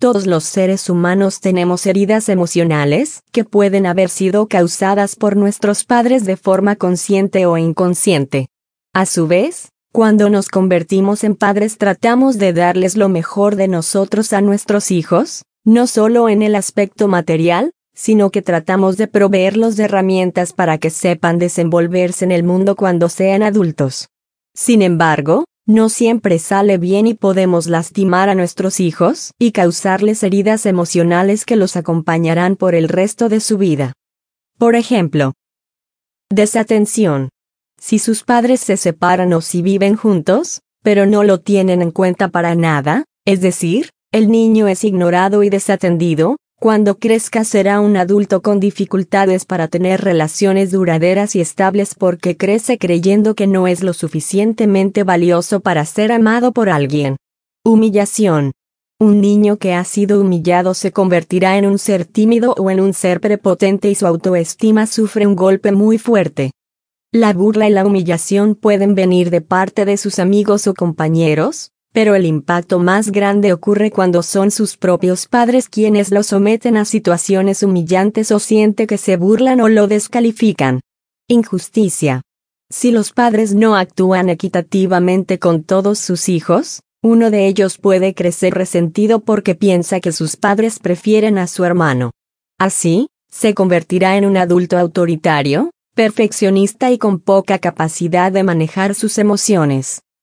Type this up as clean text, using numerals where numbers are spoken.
Todos los seres humanos tenemos heridas emocionales que pueden haber sido causadas por nuestros padres de forma consciente o inconsciente. A su vez, cuando nos convertimos en padres tratamos de darles lo mejor de nosotros a nuestros hijos, no solo en el aspecto material, sino que tratamos de proveerlos de herramientas para que sepan desenvolverse en el mundo cuando sean adultos. Sin embargo, no siempre sale bien y podemos lastimar a nuestros hijos y causarles heridas emocionales que los acompañarán por el resto de su vida. Por ejemplo, desatención. Si sus padres se separan o si viven juntos, pero no lo tienen en cuenta para nada, es decir, el niño es ignorado y desatendido, cuando crezca será un adulto con dificultades para tener relaciones duraderas y estables porque crece creyendo que no es lo suficientemente valioso para ser amado por alguien. Humillación. Un niño que ha sido humillado se convertirá en un ser tímido o en un ser prepotente y su autoestima sufre un golpe muy fuerte. La burla y la humillación pueden venir de parte de sus amigos o compañeros, pero el impacto más grande ocurre cuando son sus propios padres quienes lo someten a situaciones humillantes o siente que se burlan o lo descalifican. Injusticia. Si los padres no actúan equitativamente con todos sus hijos, uno de ellos puede crecer resentido porque piensa que sus padres prefieren a su hermano. Así, se convertirá en un adulto autoritario, perfeccionista y con poca capacidad de manejar sus emociones.